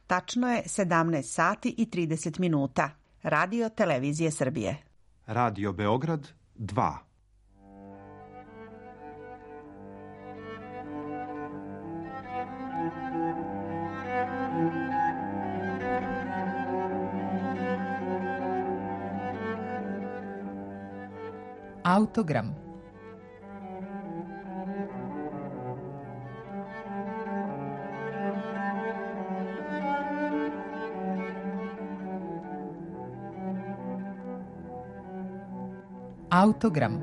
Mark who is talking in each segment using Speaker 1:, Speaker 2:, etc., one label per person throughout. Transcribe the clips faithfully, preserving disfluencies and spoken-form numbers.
Speaker 1: Tačno je sedamnaest sati i trideset minuta. Radio Televizije Srbije.
Speaker 2: Radio Beograd dva.
Speaker 3: Autogram. Autogram.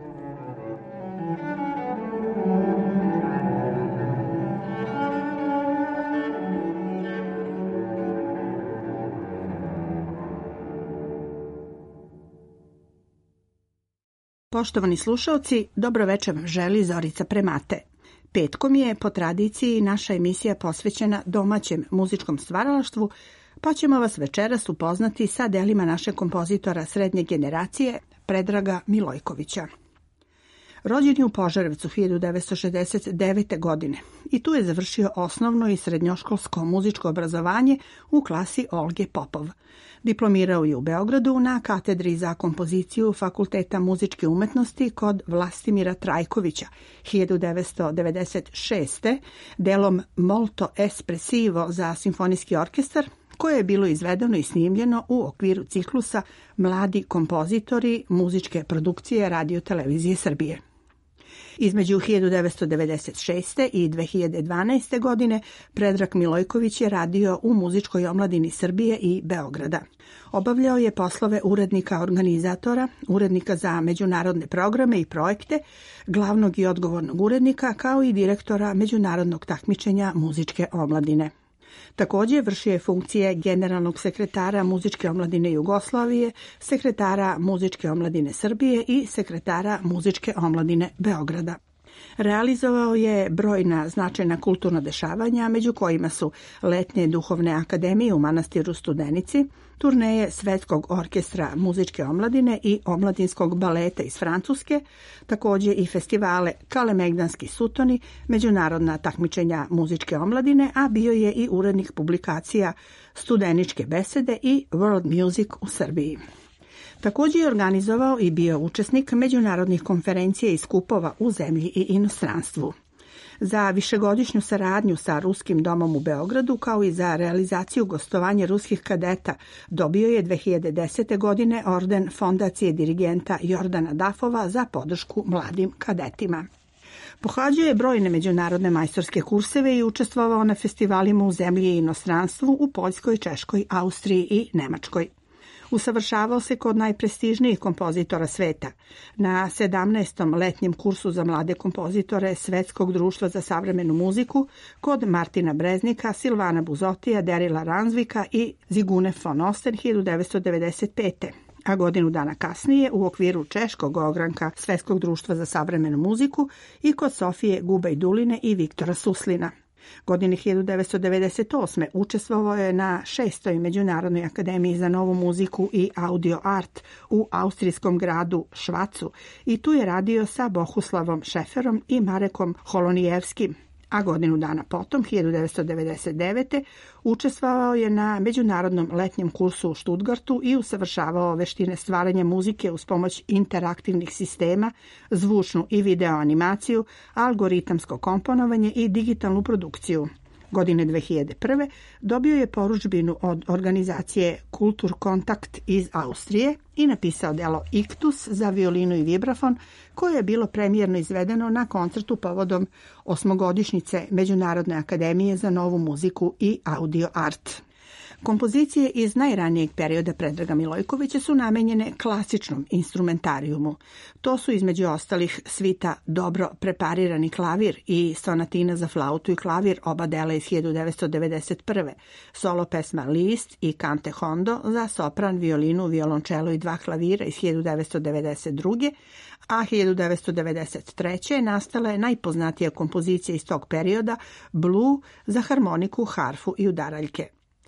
Speaker 4: Poštovani slušaoci, dobro večer vam želi Zorica Premate. Petkom je po tradiciji naša emisija posvećena domaćem muzičkom stvaralaštvu, pa ćemo vas večeras upoznati sa delima našeg kompozitora srednje generacije Predraga Milojkovića. Rođen je u Požarevcu hiljadu devetsto šezdeset devete. godine i tu je završio osnovno i srednjoškolsko muzičko obrazovanje u klasi Olge Popov. Diplomirao je u Beogradu na katedri za kompoziciju Fakulteta muzičke umetnosti kod Vlastimira Trajkovića hiljadu devetsto devedeset šeste. delom Molto espressivo za simfonijski orkestar, koje je bilo izvedeno i snimljeno u okviru ciklusa Mladi kompozitori muzičke produkcije Radio Televizije Srbije. Između hiljadu devetsto devedeset šeste. i dve hiljade dvanaeste. godine Predrag Milojković je radio u muzičkoj omladini Srbije i Beograda. Obavljao je poslove urednika organizatora, urednika za međunarodne programe i projekte, glavnog i odgovornog urednika, kao i direktora međunarodnog takmičenja muzičke omladine. Također vršio je funkcije generalnog sekretara muzičke omladine Jugoslavije, sekretara muzičke omladine Srbije i sekretara muzičke omladine Beograda. Realizovao je brojna značajna kulturna dešavanja, među kojima su letnje duhovne akademije u manastiru Studenici, turneje Svetskog orkestra muzičke omladine i omladinskog baleta iz Francuske, također i festivale Kalemegdanski sutoni, međunarodna takmičenja muzičke omladine, a bio je i urednik publikacija Studeničke besede i World Music u Srbiji. Također je organizovao i bio učesnik međunarodnih konferencija i skupova u zemlji i inostranstvu. Za višegodišnju saradnju sa Ruskim domom u Beogradu, kao i za realizaciju gostovanja ruskih kadeta, dobio je dve hiljade desete. godine orden Fondacije dirigenta Jordana Dafova za podršku mladim kadetima. Pohađao je brojne međunarodne majstorske kurseve i učestvovao na festivalima u zemlji i inostranstvu u Poljskoj, Češkoj, Austriji i Nemačkoj. Usavršavao se kod najprestižnijih kompozitora sveta. Na sedamnaestom letnjem kursu za mlade kompozitore Svetskog društva za savremenu muziku kod Martina Breznika, Silvana Buzotija, Derila Ransvika i Zigune von Osten hiljadu devetsto devedeset pete. A godinu dana kasnije u okviru češkog ogranka Svetskog društva za savremenu muziku i kod Sofije Gubajduline i Viktora Suslina. Godine hiljadu devetsto devedeset osme. učestvovao je na šestoj Međunarodnoj akademiji za novu muziku i audio art u austrijskom gradu Švacu i tu je radio sa Bohuslavom Šeferom i Marekom Holonijevskim. A godinu dana potom, hiljadu devetsto devedeset devete. učestvovao je na međunarodnom letnjem kursu u Stuttgartu i usavršavao veštine stvaranja muzike uz pomoć interaktivnih sistema, zvučnu i video animaciju, algoritamsko komponovanje i digitalnu produkciju. Godine dve hiljade prve. dobio je porudžbinu od organizacije Kulturkontakt iz Austrije i napisao delo Iktus za violinu i vibrafon, koje je bilo premijerno izvedeno na koncertu povodom osmogodišnjice Međunarodne akademije za novu muziku i audio art. Kompozicije iz najranijeg perioda Predraga Milojkovića su namenjene klasičnom instrumentarijumu. To su između ostalih svita Dobro preparirani klavir i sonatina za flautu i klavir, oba dela iz hiljadu devetsto devedeset prve. Solo pesma List i Cante Hondo za sopran, violinu, violončelo i dva klavira iz hiljadu devetsto devedeset druge. A hiljadu devetsto devedeset treće. nastala je najpoznatija kompozicija iz tog perioda Blue za harmoniku, harfu i udaraljke.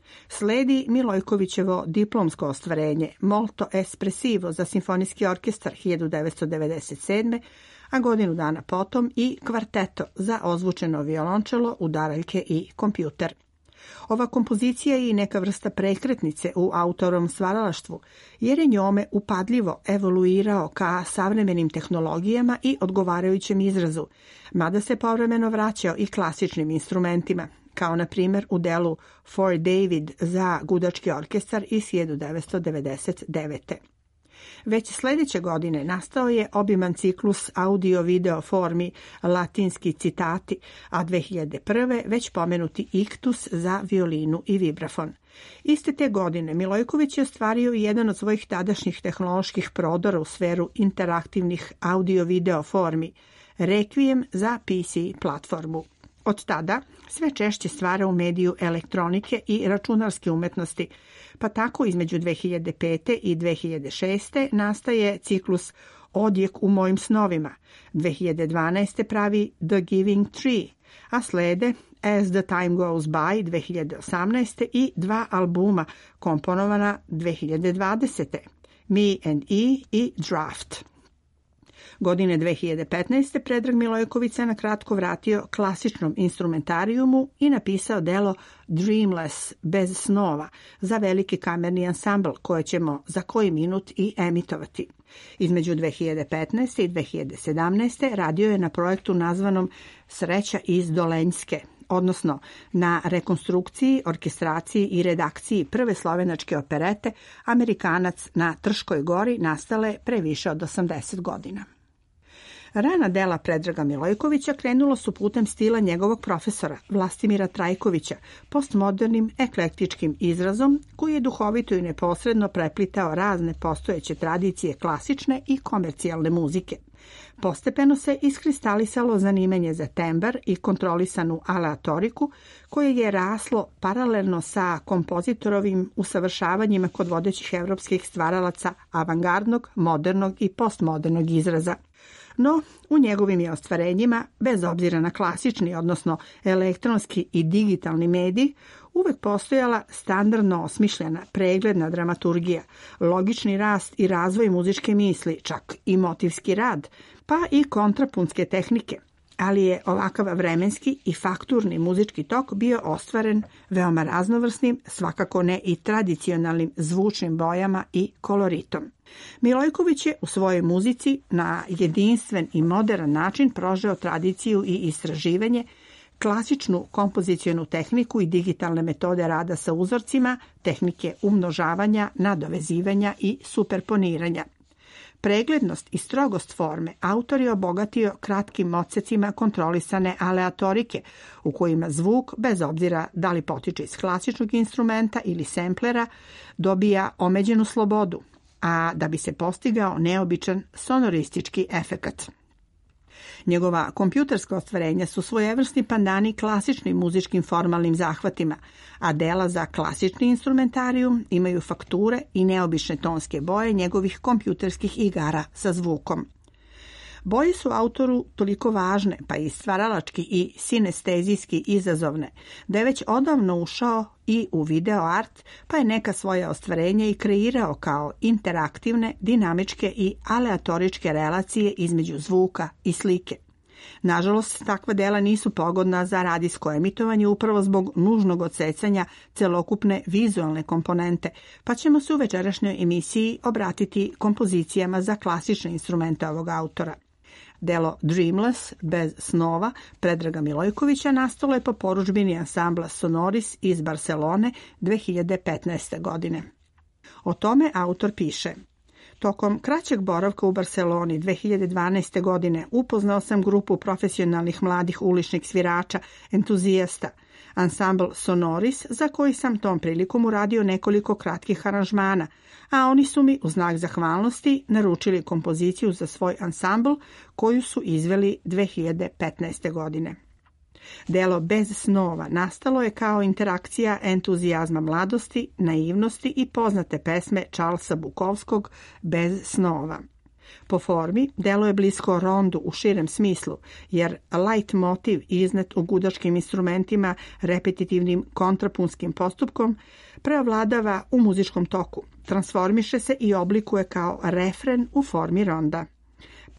Speaker 4: Sledi Milojkovićevo diplomsko ostvarenje Molto espressivo za simfonijski orkestar hiljadu devetsto devedeset sedme. a godinu dana potom i kvarteto za ozvučeno violončelo, udaraljke i kompjuter. Ova kompozicija je i neka vrsta prekretnice u autorovom stvaralaštvu, jer je njome upadljivo evoluirao ka savremenim tehnologijama i odgovarajućem izrazu, mada se povremeno vraćao i klasičnim instrumentima, kao na primjer u delu For David za gudački orkestar iz hiljadu devetsto devedeset devete. Već sljedeće godine nastao je obiman ciklus audio-video formi Latinski citati, a dve hiljade prve. već pomenuti iktus za violinu i vibrafon. Iste te godine Milojković je ostvario i jedan od svojih tadašnjih tehnoloških prodora u sferu interaktivnih audio-video formi, Requiem za P C platformu. Od tada sve češće stvara u mediju elektronike i računarske umetnosti, pa tako između dve hiljade pete. i dve hiljade šeste. nastaje ciklus Odjek u mojim snovima. dve hiljade dvanaeste. pravi The Giving Tree, a slede As the Time Goes By dve hiljade osamnaeste. i dva albuma komponovana dve hiljade dvadesete. Me and E i Draft. Godine dve hiljade petnaeste. Predrag Milojković se na kratko vratio klasičnom instrumentarijumu i napisao delo Dreamless, bez snova, za veliki kamerni ansambl koje ćemo za koji minut i emitovati. Između dve hiljade petnaeste. i dve hiljade sedamnaeste. radio je na projektu nazvanom Sreća iz Dolenjske, odnosno na rekonstrukciji, orkestraciji i redakciji prve slovenačke operete Amerikanac na Trškoj gori, nastale pre više od osamdeset godina. Rana dela Predraga Milojkovića krenulo su putem stila njegovog profesora Vlastimira Trajkovića, postmodernim eklektičkim izrazom koji je duhovito i neposredno preplitao razne postojeće tradicije klasične i komercijalne muzike. Postepeno se iskristalisalo zanimanje za tembar i kontrolisanu aleatoriku, koje je raslo paralelno sa kompozitorovim usavršavanjima kod vodećih evropskih stvaralaca avangardnog, modernog i postmodernog izraza. No, u njegovim je ostvarenjima, bez obzira na klasični, odnosno elektronski i digitalni medij, uvek postojala standardno osmišljena, pregledna dramaturgija, logični rast i razvoj muzičke misli, čak i motivski rad, pa i kontrapunske tehnike, ali je ovakav vremenski i fakturni muzički tok bio ostvaren veoma raznovrsnim, svakako ne i tradicionalnim zvučnim bojama i koloritom. Milojković je u svojoj muzici na jedinstven i modern način prožeo tradiciju i istraživanje, klasičnu kompozicionu tehniku i digitalne metode rada sa uzorcima, tehnike umnožavanja, nadovezivanja i superponiranja. Preglednost i strogost forme autor je obogatio kratkim odsecima kontrolisane aleatorike, u kojima zvuk, bez obzira da li potiče iz klasičnog instrumenta ili semplera, dobija omeđenu slobodu, a da bi se postigao neobičan sonoristički efekat. Njegova kompjuterska ostvarenja su svojevrsni pandani klasičnim muzičkim formalnim zahvatima, a dela za klasični instrumentarijum imaju fakture i neobične tonske boje njegovih kompjuterskih igara sa zvukom. Boje su autoru toliko važne, pa i stvaralački i sinestezijski izazovne, da je već odavno ušao i u video art, pa je neka svoja ostvarenja i kreirao kao interaktivne, dinamičke i aleatoričke relacije između zvuka i slike. Nažalost, takva dela nisu pogodna za radijsko emitovanje upravo zbog nužnog odsecanja celokupne vizualne komponente, pa ćemo se u večerašnjoj emisiji obratiti kompozicijama za klasične instrumente ovog autora. Delo Dreamless, bez snova, Predraga Milojkovića nastalo je po porudžbini ansambla Sonoris iz Barcelone dve hiljade petnaeste. godine. O tome autor piše: Tokom kraćeg boravka u Barceloni dve hiljade dvanaeste. godine upoznao sam grupu profesionalnih mladih uličnih svirača, entuzijasta, ansambl Sonoris, za koji sam tom prilikom uradio nekoliko kratkih aranžmana, a oni su mi u znak zahvalnosti naručili kompoziciju za svoj ansambl koju su izveli dve hiljade petnaeste. godine. Delo Bez snova nastalo je kao interakcija entuzijazma mladosti, naivnosti i poznate pesme Charlesa Bukovskog Bez snova. Po formi, delo je blisko rondu u širem smislu, jer light motiv iznet u gudačkim instrumentima repetitivnim kontrapunskim postupkom preovladava u muzičkom toku, transformiše se i oblikuje kao refren u formi ronda.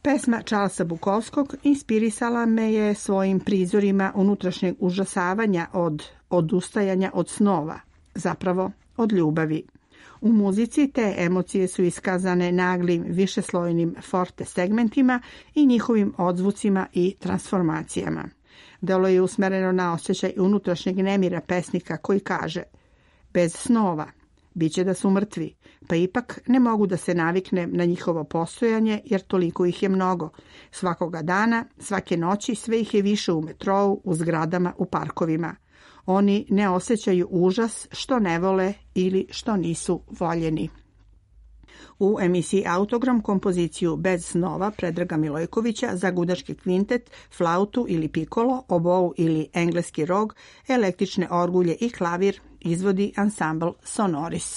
Speaker 4: Pesma Charlesa Bukowskog inspirisala me je svojim prizorima unutrašnjeg užasavanja od odustajanja od snova, zapravo od ljubavi. U muzici te emocije su iskazane naglim višeslojnim forte segmentima i njihovim odzvucima i transformacijama. Delo je usmereno na osjećaj unutrašnjeg nemira pesnika koji kaže: bez snova biće da su mrtvi, pa ipak ne mogu da se naviknem na njihovo postojanje jer toliko ih je mnogo. Svakoga dana, svake noći sve ih je više u metrou, u zgradama, u parkovima. Oni ne osjećaju užas što ne vole ili što nisu voljeni. U emisiji Autogram kompoziciju Bez snova Predraga Milojkovića za gudački kvintet, flautu ili pikolo, obou ili engleski rog, električne orgulje i klavir izvodi ansambl Sonoris.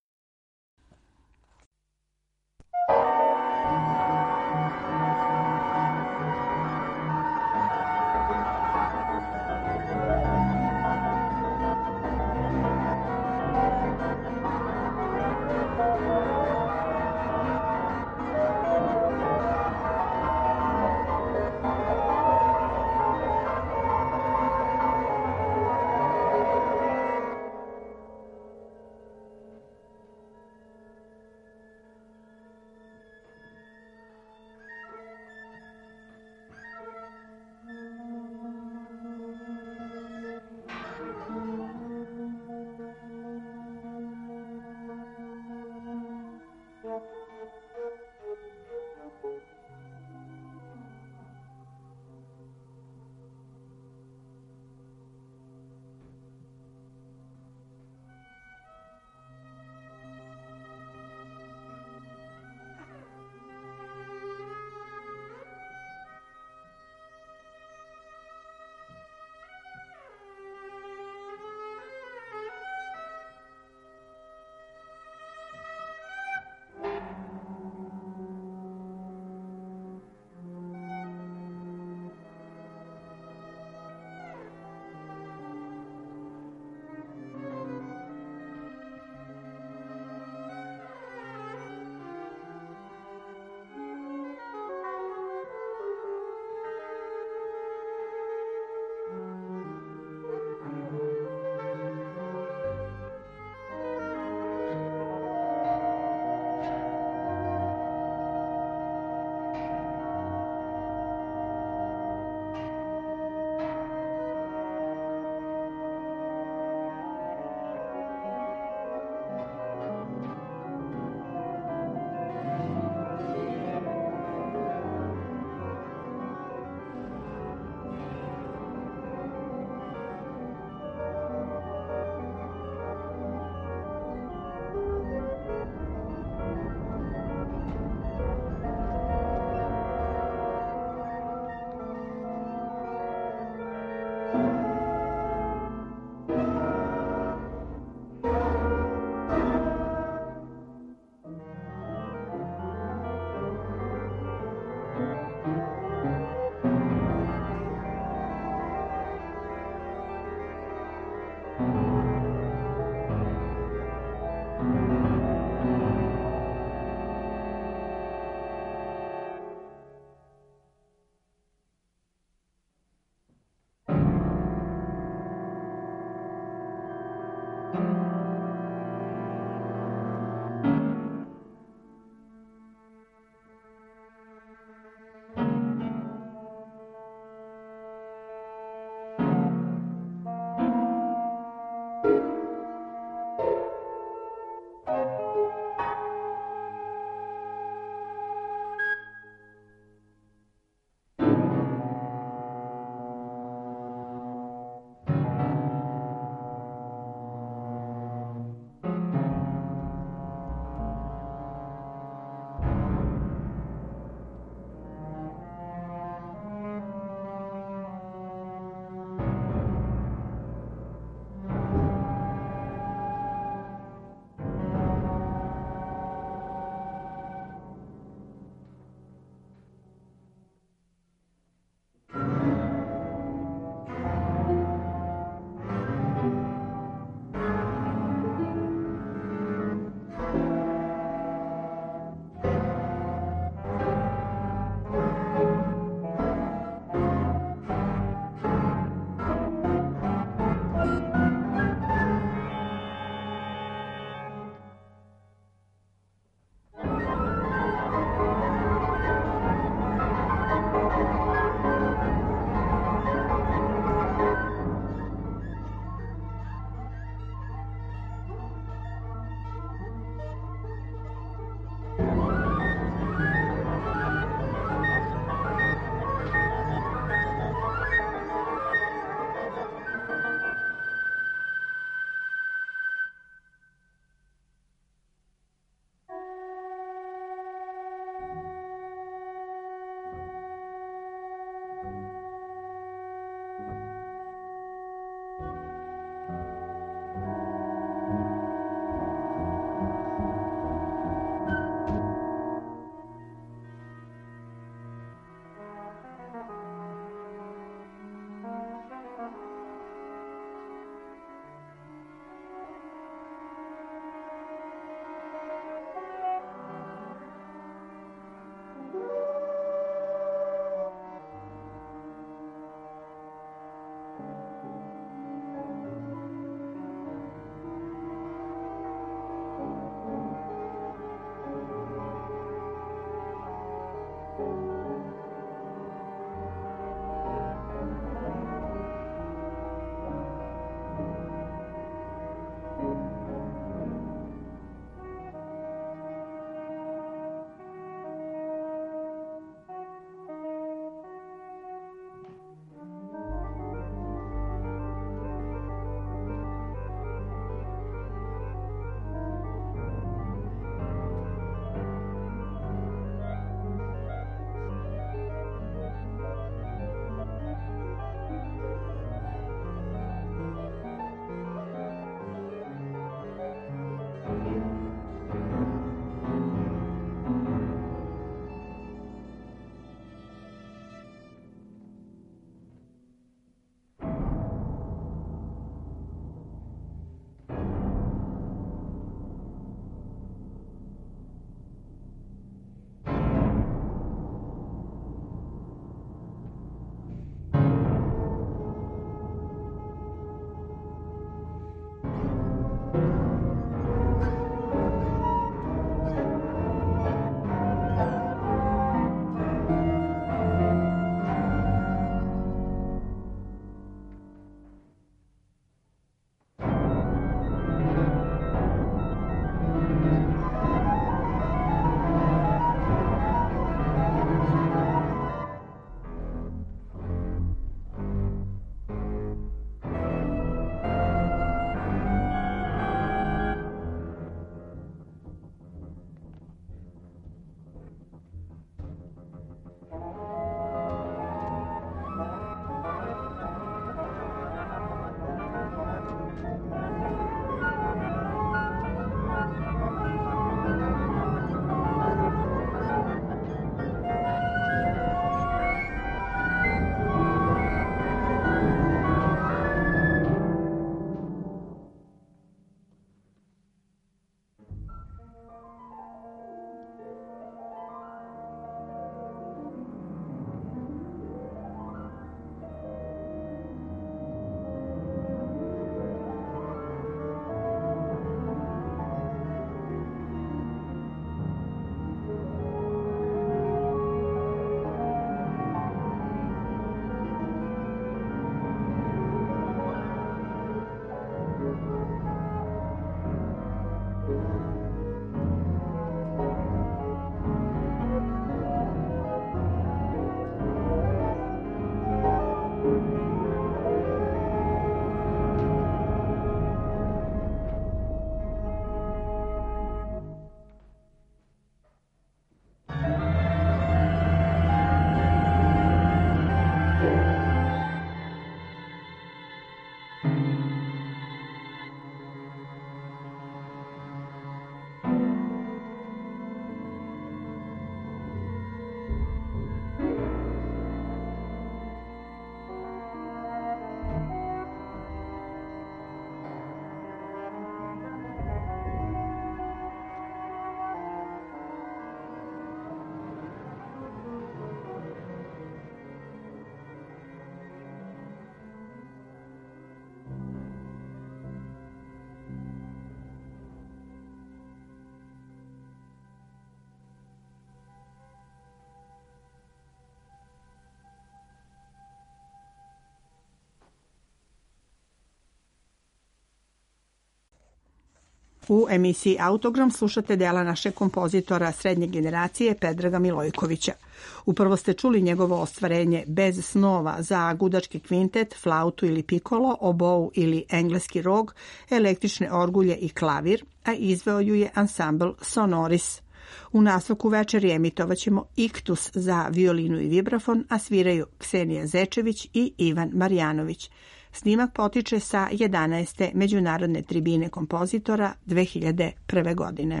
Speaker 4: U emisiji Autogram slušate dela našeg kompozitora srednje generacije Predraga Milojkovića. Uprvo ste čuli njegovo ostvarenje Bez snova za gudački kvintet, flautu ili pikolo, obou ili engleski rog, električne orgulje i klavir, a izveo ju je ansambl Sonoris. U nastavku večeri emitovat ćemo Iktus za violinu i vibrafon, a sviraju Ksenija Zečević i Ivan Marjanović. Snimak potiče sa jedanaeste Međunarodne tribine kompozitora dve hiljade prve. godine.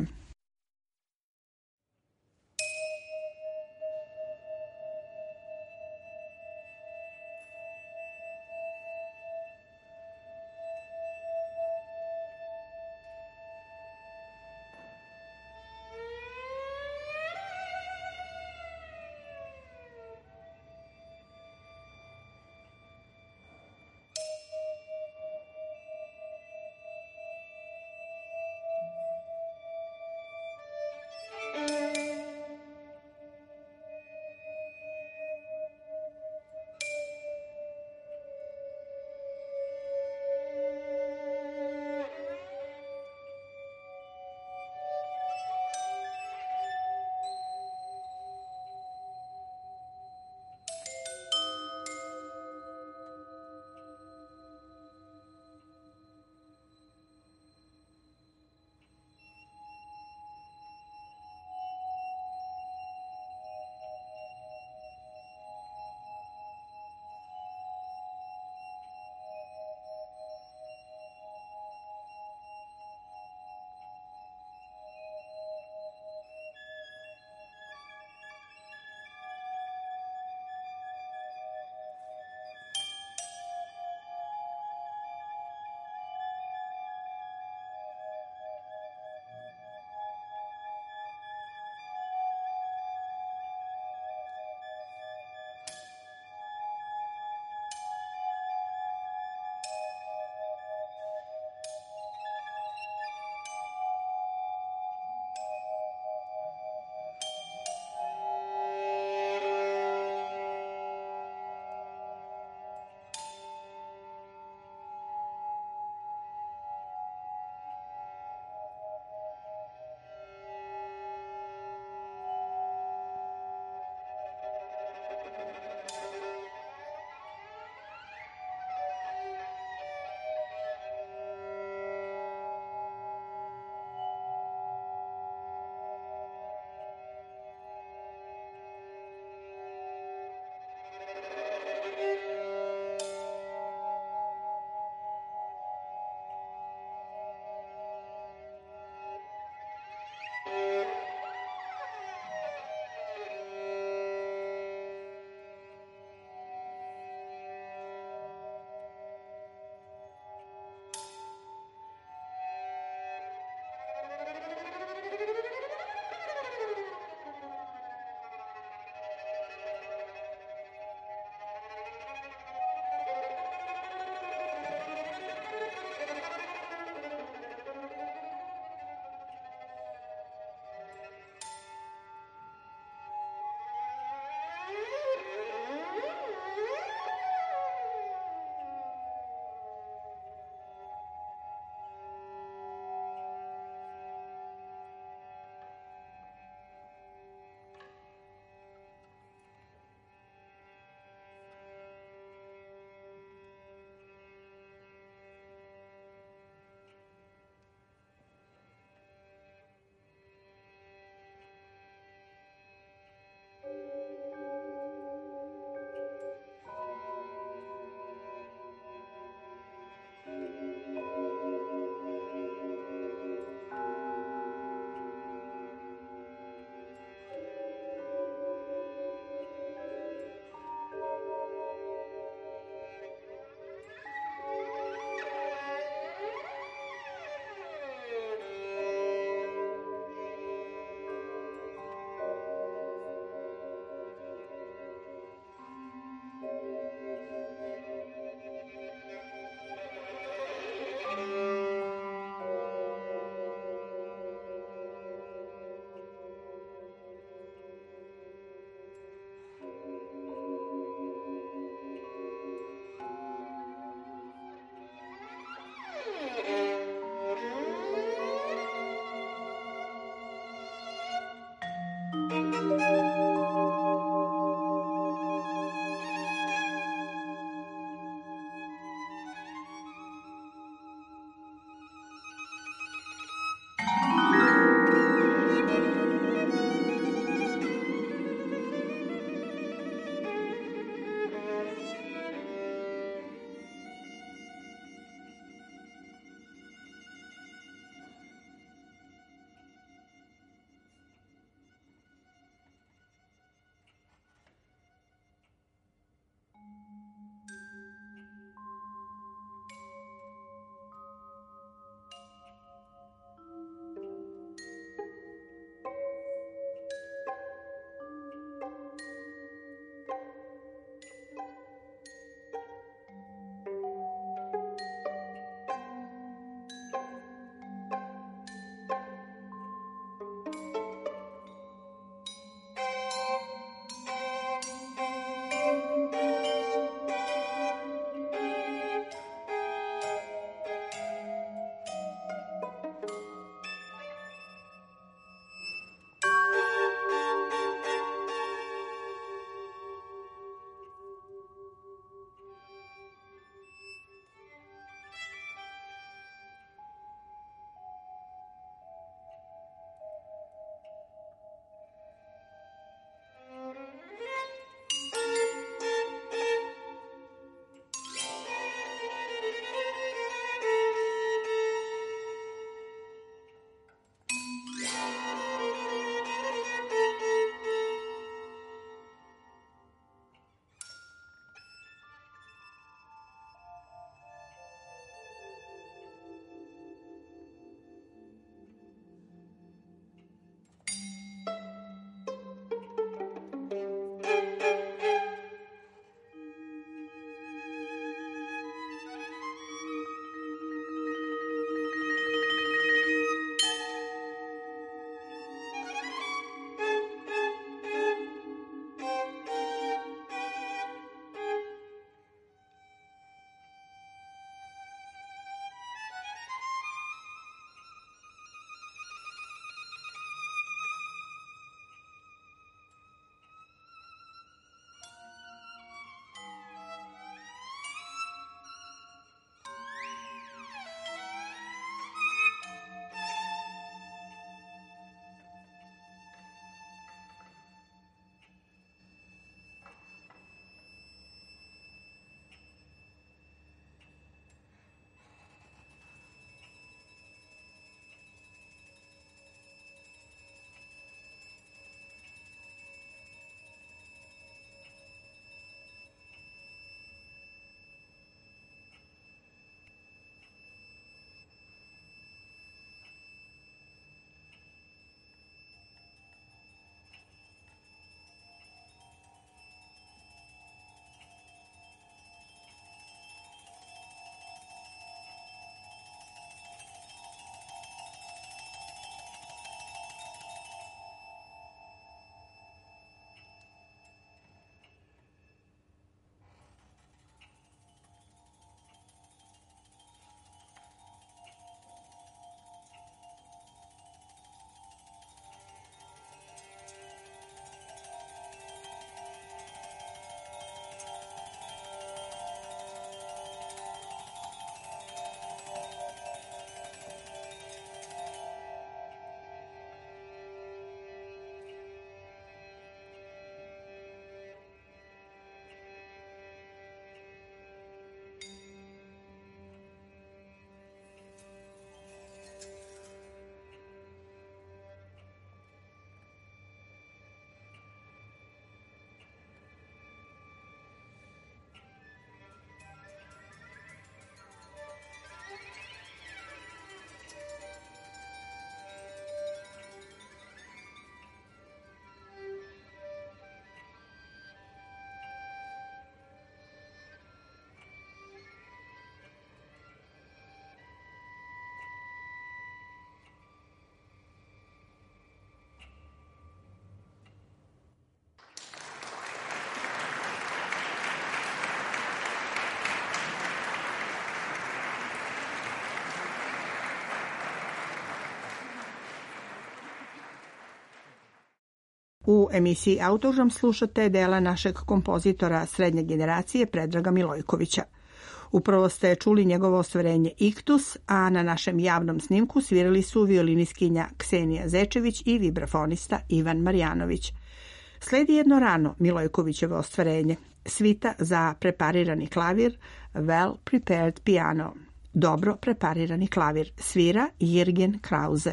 Speaker 4: U emisiji Autogram slušate dela našeg kompozitora srednje generacije Predraga Milojkovića. Upravo ste čuli njegovo ostvarenje Iktus, a na našem javnom snimku svirali su violinistkinja Ksenija Zečević i vibrafonista Ivan Marjanović. Sledi jedno rano Milojkovićevo ostvarenje, svita za preparirani klavir Well Prepared Piano. Dobro preparirani klavir svira Jürgen Krause.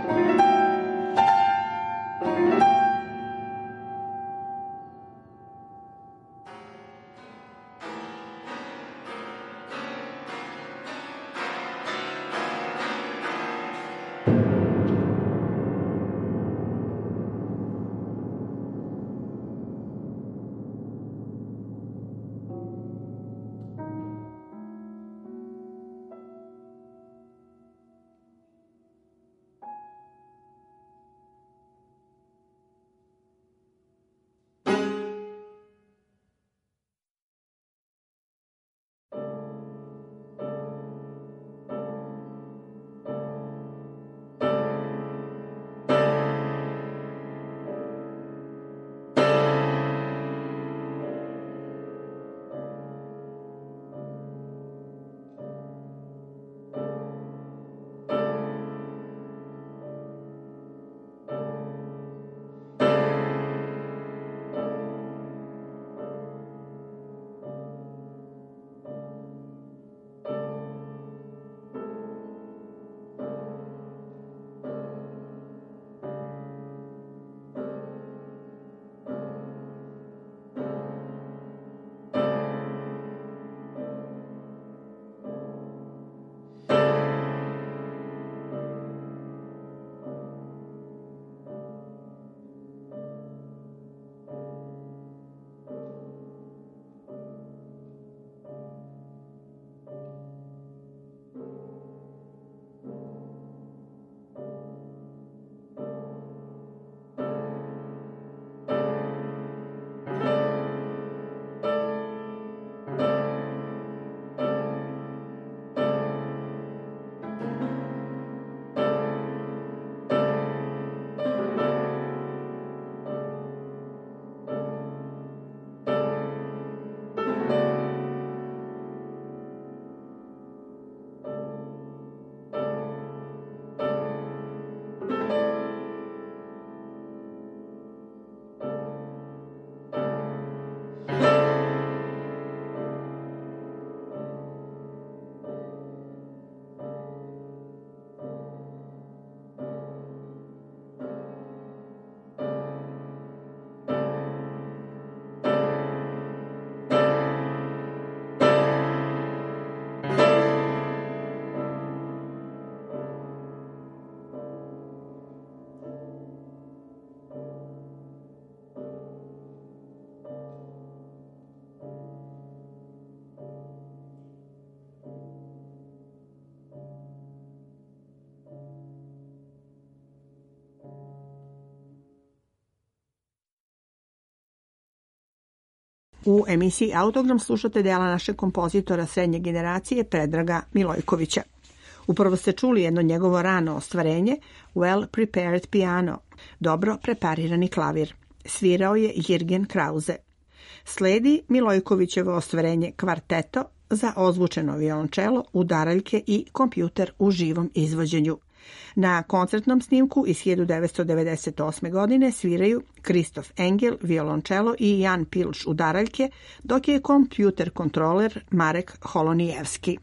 Speaker 4: U emisiji Autogram slušate dela našeg kompozitora srednje generacije Predraga Milojkovića. Upravo ste čuli jedno njegovo rano ostvarenje, Well Prepared Piano, dobro preparirani klavir. Svirao je Jürgen Krause. Sledi Milojkovićevo ostvarenje Kvarteto za ozvučeno violončelo, udaraljke i kompjuter u živom izvođenju. Na koncertnom snimku iz hiljadu devetsto devedeset osme. godine sviraju Kristof Engel, violončelo i Jan Pilč udaraljke, dok je kompjuter kontroler Marek Holonijevski.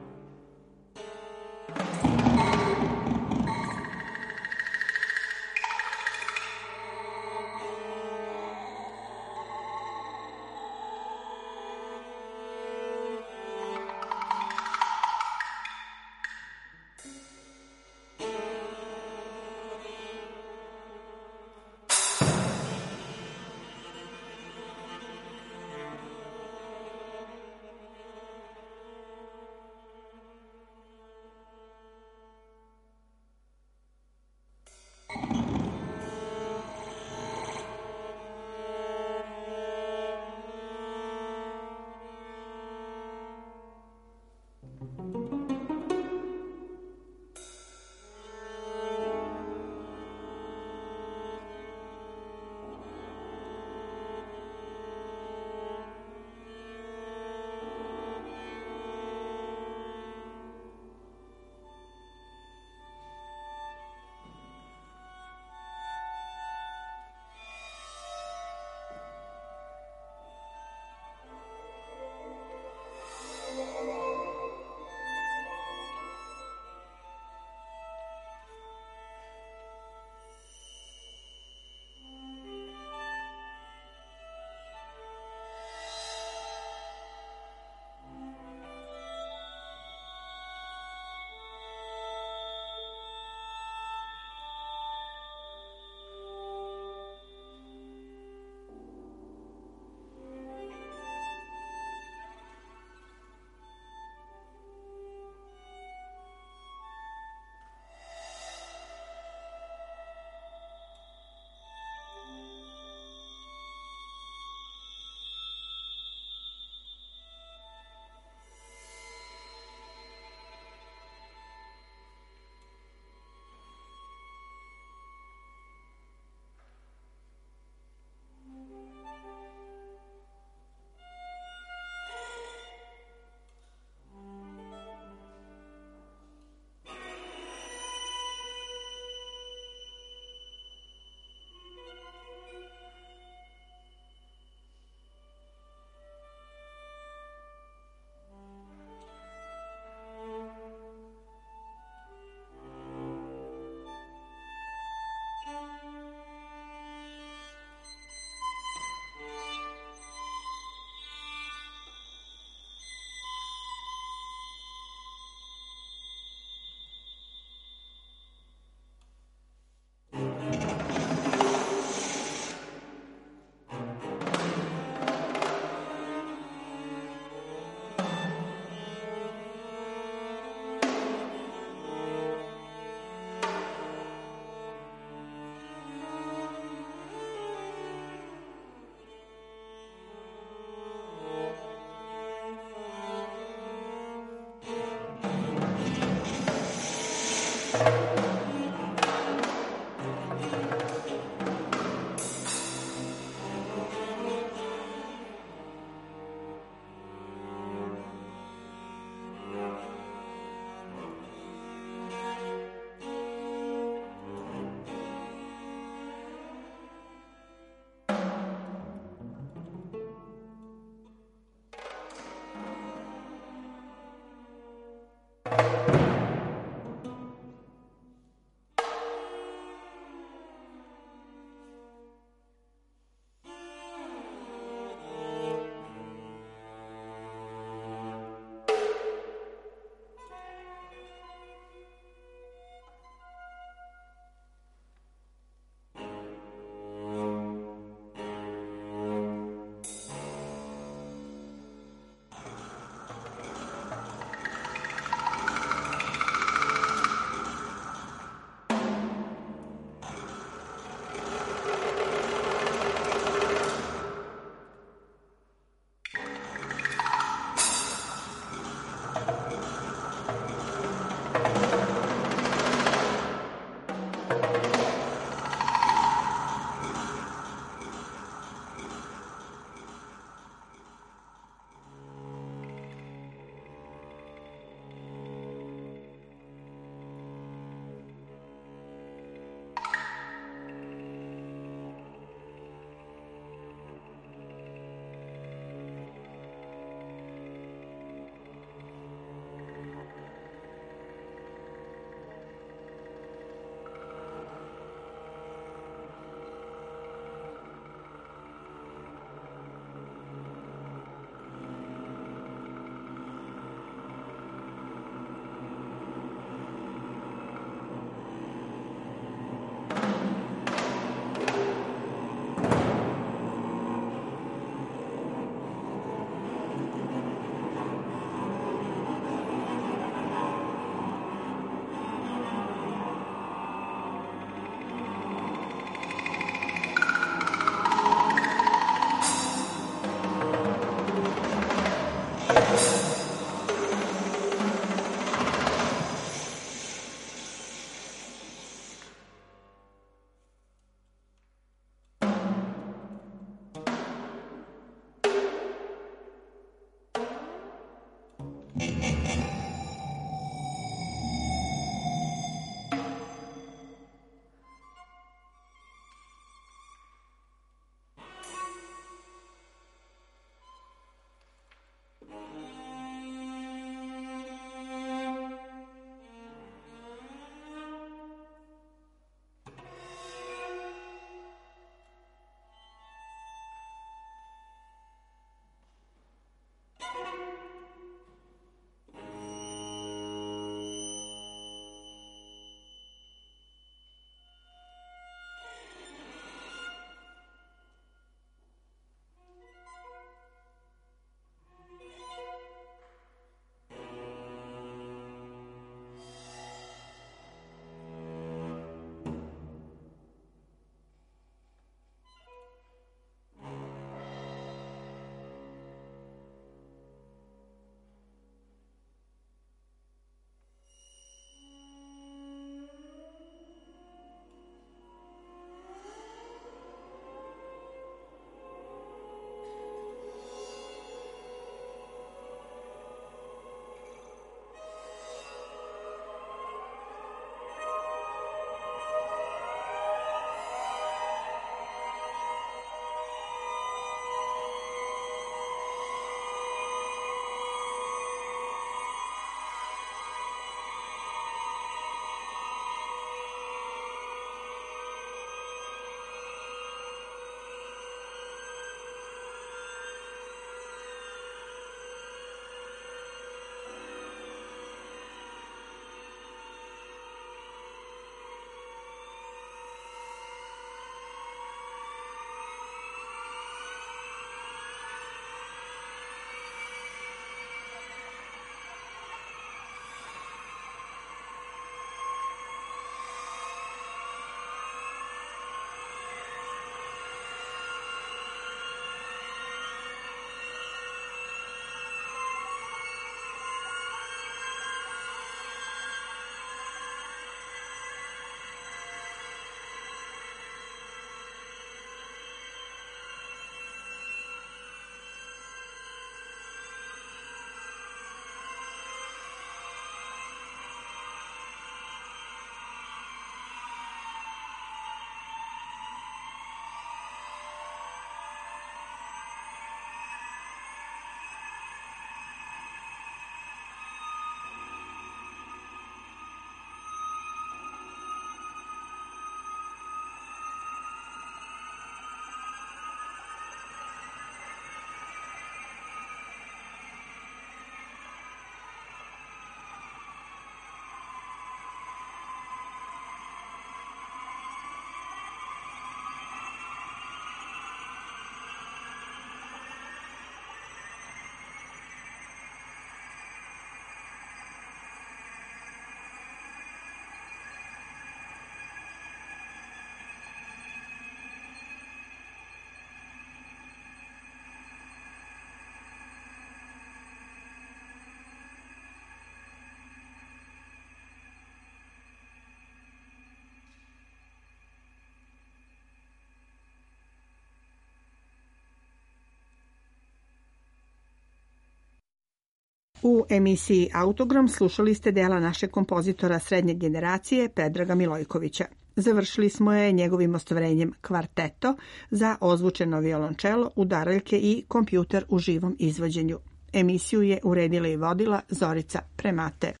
Speaker 4: U emisiji Autogram slušali ste dela našeg kompozitora srednje generacije Predraga Milojkovića. Završili smo je njegovim ostvarenjem Kvarteto za ozvučeno violončelo, udaraljke i kompjuter u živom izvođenju. Emisiju je uredila i vodila Zorica Premate.